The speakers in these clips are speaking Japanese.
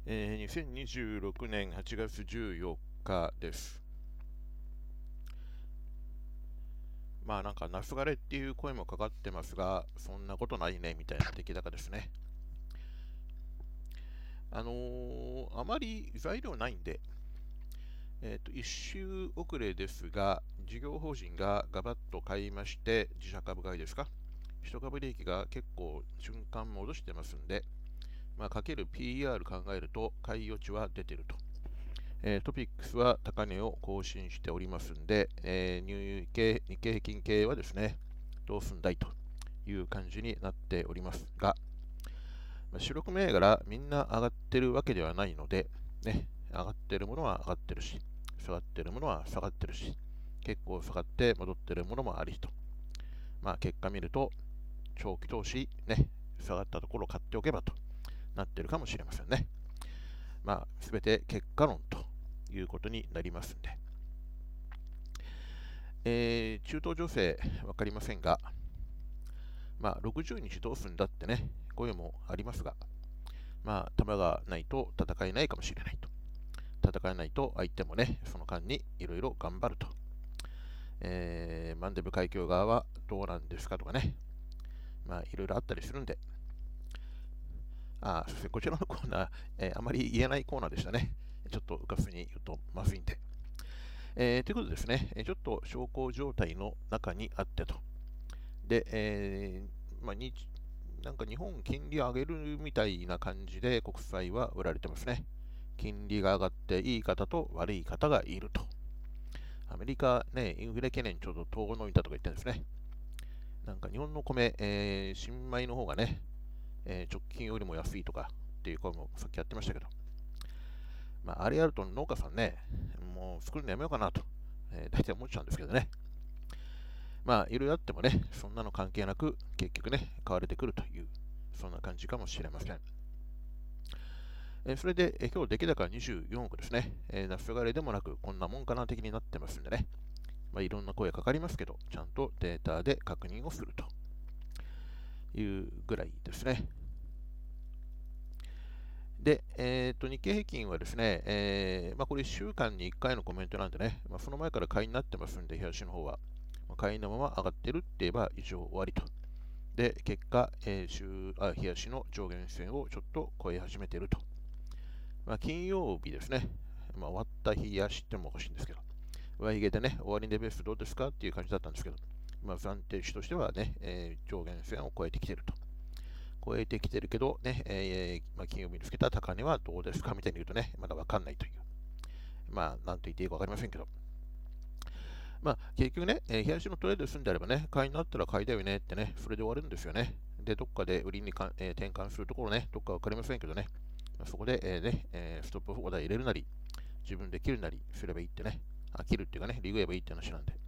2026年8月14日です。なんか夏枯れっていう声もかかってますが、そんなことないねみたいな出来高ですね。あまり材料ないんで、1週遅れですが、事業法人がガバッと買いまして、自社株買いですか、一株利益が結構瞬間戻してますんで、かける PR 考えると買い余地は出てると。トピックスは高値を更新しておりますんで、日経平均系はですね、同寸大という感じになっておりますが、主力銘柄みんな上がってるわけではないので、ね、上がってるものは上がってるし、下がってるものは下がってるし、結構下がって戻ってるものもありと。結果見ると、長期投資、ね、下がったところを買っておけばとなってるかもしれませんね。すべて結果論ということになりますんで。中東情勢分かりませんが、60日どうすんだってね、声もありますが、弾がないと戦えないかもしれないと。戦えないと相手もね、その間にいろいろ頑張ると。マンデブ海峡側はどうなんですかとかね、いろいろあったりするんで、そしてこちらのコーナー、あまり言えないコーナーでしたね。ちょっとうかつに言うとまずいんで。ということでですね、ちょっと小康状態の中にあってと。で、なんか日本金利上げるみたいな感じで国債は売られてますね。金利が上がっていい方と悪い方がいると。アメリカね、インフレ懸念ちょうど遠のいたとか言ってるんですね。なんか日本の米、新米の方がね、直近よりも安いとかっていう声もさっきやってましたけど、あれやると農家さんね、もう作るのやめようかなと、大体思っちゃうんですけどね。いろいろあってもね、そんなの関係なく、結局ね、買われてくるという、そんな感じかもしれません。それで、今日出来高24億ですね。夏枯れでもなく、こんなもんかな的になってますんでね。いろんな声かかりますけど、ちゃんとデータで確認をするというぐらいですね。で、日経平均はですね、これ1週間に1回のコメントなんでね、その前から買いになってますんで、東の方は。買いのまま上がってるって言えば以上終わりと。で、結果、日足の上限線をちょっと超え始めていると。金曜日ですね、終わった日足ってのも欲しいんですけど、上髭でね、終わりでベースどうですかっていう感じだったんですけど、暫定値としてはね、上限線を超えてきていると。超えてきてるけどね、金曜日につけた高値はどうですかみたいに言うとね、まだわかんないという。なんと言っていいかわかりませんけど。結局ね、日足のトレードするんであればね、買いになったら買いだよねってね、それで終わるんですよね。で、どっかで売りに転換するところね、どっかわかりませんけどね、そこで、ストップオーダー入れるなり、自分で切るなりすればいいってね、切るっていうかね、リグえばいいって話なんで。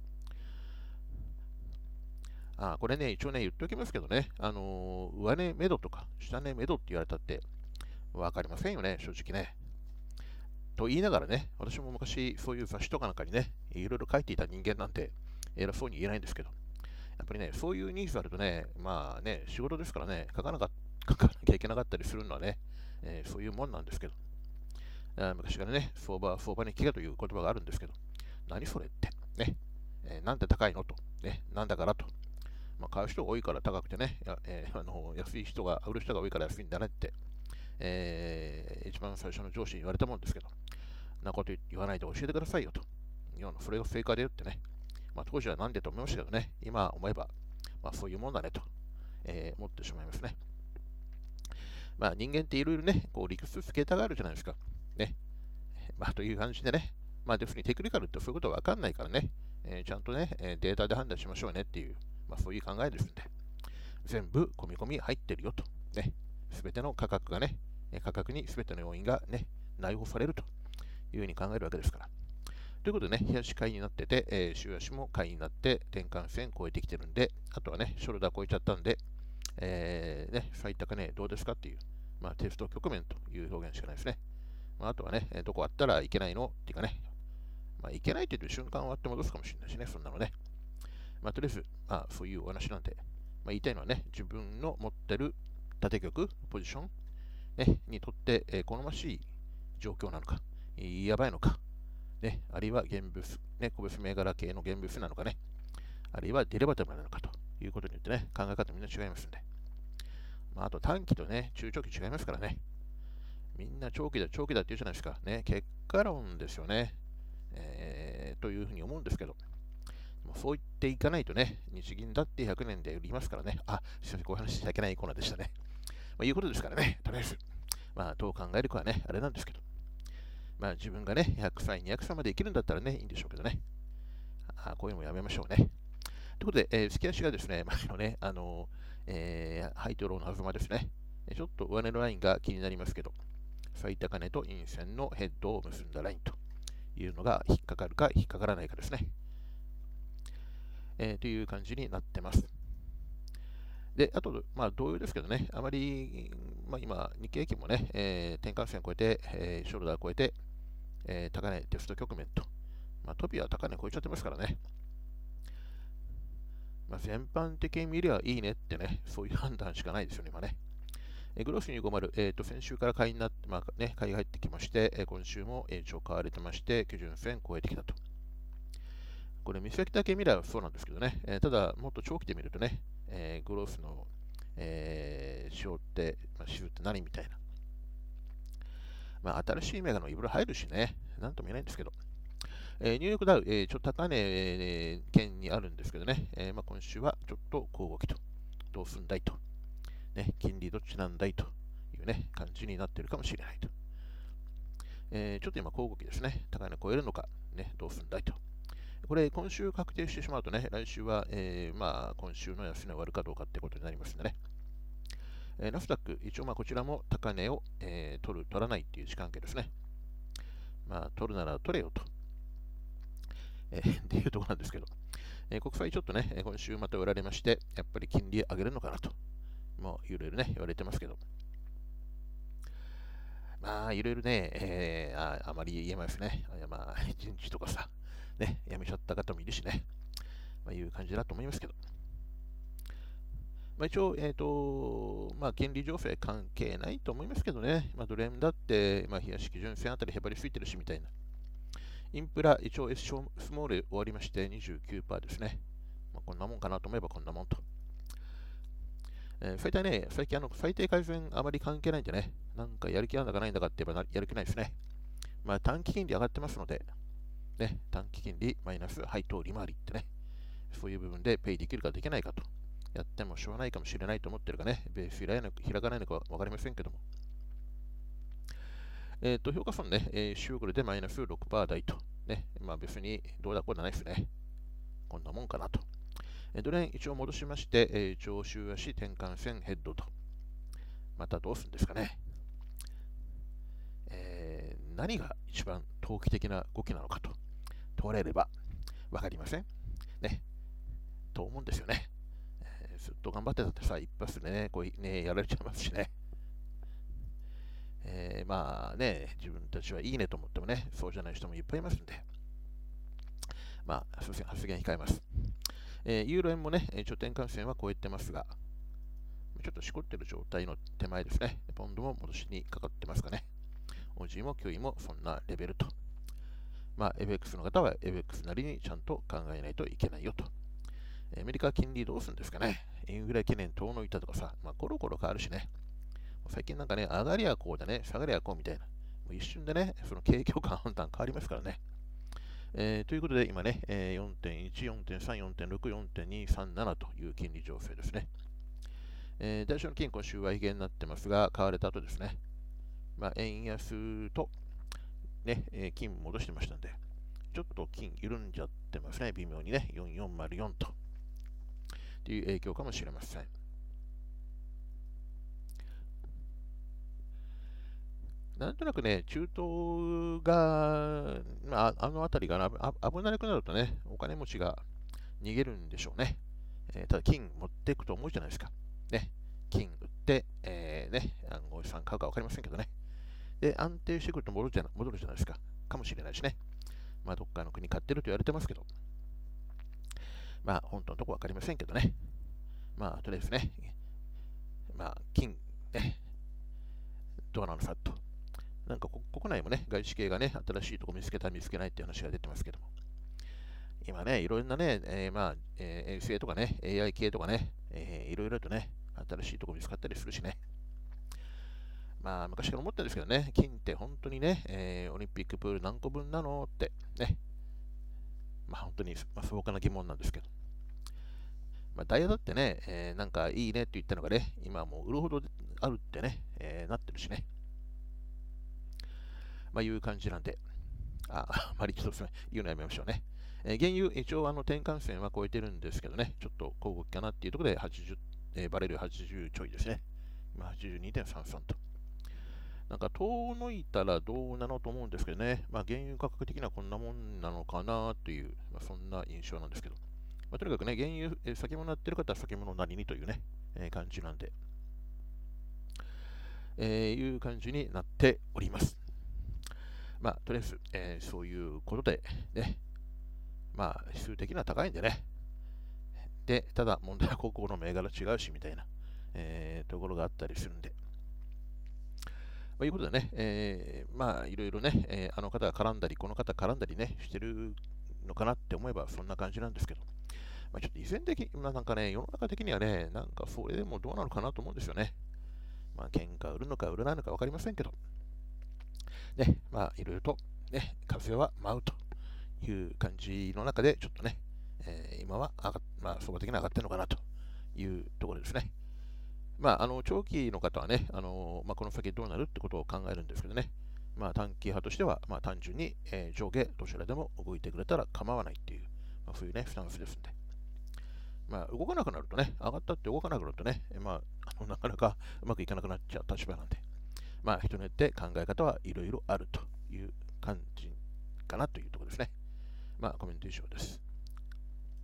これね、一応ね、言っておきますけどね、上値目処とか、下値目処って言われたって、わかりませんよね、正直ね。と言いながらね、私も昔、そういう雑誌とかなんかにね、いろいろ書いていた人間なんて、偉そうに言えないんですけど、やっぱりね、そういうニーズあるとね、仕事ですからね、書かなきゃいけなかったりするのはね、そういうもんなんですけど、昔からね、相場に聞けという言葉があるんですけど、何それって、ね、なんで高いのと、ね、なんだからと、買う人が多いから高くてね、安い人が、売る人が多いから安いんだねって、一番最初の上司に言われたもんですけど、なこと言わないで教えてくださいよと。それが正解だよってね。当時はなんでと思いましたけどね、今思えば、そういうもんだねと、思ってしまいますね。人間っていろいろね、こう理屈つけたがるじゃないですか。ね。という感じでね、要するにテクニカルってそういうことがわかんないからね、ちゃんとね、データで判断しましょうねっていう、そういう考えですんで、全部込み込み入ってるよと。ね。すべての価格がね、価格にすべての要因がね、内包されるというふうに考えるわけですから。ということでね、日足買いになってて、週足も買いになって転換線超えてきてるんで、あとはね、ショルダー超えちゃったんで、最高値どうですかっていう、テスト局面という表現しかないですね。あとはね、どこあったらいけないのっていうかね、いけないって言う瞬間終わって戻すかもしれないしね、そんなのね。とりあえず、そういうお話なんで、言いたいのはね、自分の持ってる縦玉、ポジション、 にとって、好ましい状況なのか、やばいのか、あるいは現物、個別銘柄系の現物なのかね、あるいはデリバティブなのかということによってね、考え方みんな違いますんで。あと短期とね、中長期違いますからね。みんな長期だって言うじゃないですか。結果論ですよね。というふうに思うんですけど、そう言っていかないとね、日銀だって100年で売りますからね。すいません、こういう話しちゃいけないコーナーでしたね。いうことですからね、とりあえず。どう考えるかはね、あれなんですけど。自分がね、100歳、200歳まで生きるんだったらね、いいんでしょうけどね。こういうのもやめましょうね。ということで、月足がですね、前のね、ハイとローのはずまですね。ちょっと上値のラインが気になりますけど、最高値と陰線のヘッドを結んだラインというのが引っかかるか引っかからないかですね。という感じになってます。で、あと、同様ですけどね、あまり、今、日経平均もね、転換線を超えて、ショルダーを超えて、高値テスト局面と、トピは高値超えちゃってますからね。全般的に見りゃいいねってね、そういう判断しかないですよね、今ね。グロース250、先週から買いになって、買いが入ってきまして、今週も一応買われてまして、基準線超えてきたと。これ、見先だけ見ればそうなんですけどね、ただ、もっと長期で見るとね、グロースの、指標って、何みたいな。新しい銘柄もいろいろ入るしね、なんとも言えないんですけど、ニューヨークダウ、ちょっと高値圏にあるんですけどね、今週はちょっと小動きと、どうすんだいと、金利どっちなんだいというね、感じになっているかもしれないと。ちょっと今、小動きですね、高値超えるのか、どうすんだいと。これ、今週確定してしまうとね、来週は、今週の安値終わるかどうかってことになりますんでね。ナスダック、一応こちらも高値を、取らないっていう時間系ですね。取るなら取れよと。っていうところなんですけど、国債ちょっとね、今週また売られまして、やっぱり金利上げるのかなと、いろいろね、言われてますけど、いろいろね、あまり言えますね。1日とかさ、やめちゃった方もいるしね、いう感じだと思いますけど、一応、金利情勢関係ないと思いますけどね、ドル円だって、冷やし基準線あたりへばりついてるしみたいな。インプラ、一応 S スモール終わりまして 29% ですね。こんなもんかなと思えばこんなもんと。最低ね、最近最低改善あまり関係ないんでね、なんかやる気あるんだかないんだかって言えばやる気ないですね。短期金利上がってますので、短期金利マイナス配当利回りってね、そういう部分でペイできるかできないかと。やってもしょうがないかもしれないと思ってるかね、ベース開かないのか分かりませんけども。評価損ね、週遅れでマイナス6%台と。別にどうだこうだないですね。こんなもんかなと。ドル円一応戻しまして、長週足転換線ヘッドと。またどうするんですかね。何が一番投機的な動きなのかと問われれば分かりません。と思うんですよね。ずっと頑張ってたってさ、一発でね、やられちゃいますしね。自分たちはいいねと思ってもね、そうじゃない人もいっぱいいますんで、発言控えます。ユーロ円もね、一応転換線は超えてますが、ちょっとしこってる状態の手前ですね。ポンドも戻しにかかってますかね。オジーもキウイもそんなレベルと。FX の方は FX なりにちゃんと考えないといけないよと。アメリカ金利どうするんですかね。インフレ懸念遠のいたとかさ、コロコロ変わるしね。最近なんかね、上がりゃこうだね、下がりゃこうみたいな。もう一瞬でね、その景況感判断変わりますからね。ということで、今ね、4.1、4.3、4.6、4.237という金利情勢ですね。大小の金、今週は髭になってますが、買われた後ですね。円安と、金戻してましたんで、ちょっと金緩んじゃってますね、微妙にね、4404と。という影響かもしれません。なんとなくね、中東が、あの辺りが危なくなるとね、お金持ちが逃げるんでしょうね。ただ、金持っていくと思うじゃないですか。金売って、おじさん買うか分かりませんけどね。で、安定してくると戻るじゃないですか。かもしれないしね。どっかの国買ってると言われてますけど。本当のとこ分かりませんけどね。とりあえずね、金、 どうなのさと。なんか国内もね、外資系がね、新しいとこ見つけた、見つけないっていう話が出てますけども、今ね、いろんなね、衛星とかね、AI 系とかね、いろいろとね、新しいとこ見つかったりするしね。まあ、昔から思ってるんですけどね、金って本当にね、オリンピックプール何個分なのって、ね、まあ本当に、素朴な疑問なんですけど、まあ、ダイヤだってね、なんかいいねって言ったのがね、今はもう売るほどあるってね、なってるしね、まあいう感じなんで、あまりちょっと言うのやめましょうね。原油、一応転換線は超えてるんですけどね、ちょっと広告かなっていうところで80、バレル80ちょいですね。今82.33と。なんか遠のいたらどうなのと思うんですけどね、まあ、原油価格的にはこんなもんなのかなという、そんな印象なんですけど、まあ、とにかくね、原油、先物やってる方は先物なりにというね、感じなんで、いう感じになっております。まあ、とりあえず、そういうことで、ね、まあ、指数的には高いんでね、で、ただ問題はここの銘柄違うしみたいな、ところがあったりするんで、まあ、いうことでね、まあ、いろいろね、あの方が絡んだり、この方絡んだりね、してるのかなって思えばそんな感じなんですけど、まあ、ちょっと依然的に、なんかね、世の中的にはね、なんかそれでもどうなのかなと思うんですよね。まあ、喧嘩売るのか売らないのか分かりませんけど、ね、まあ、いろいろと、ね、風は舞うという感じの中で、ちょっとね、今はまあ、相場的に上がってるのかなというところですね。まあ、長期の方はね、まあ、この先どうなるってことを考えるんですけどね、まあ、短期派としては、まあ、単純に、上下どちらでも動いてくれたら構わないっていう、まあ、そういうね、スタンスですんで。まあ、動かなくなるとね、上がったって動かなくなるとね、まあ、なかなかうまくいかなくなっちゃう立場なんで、まあ、人によって考え方はいろいろあるという感じかなというところですね。まあ、コメント以上です。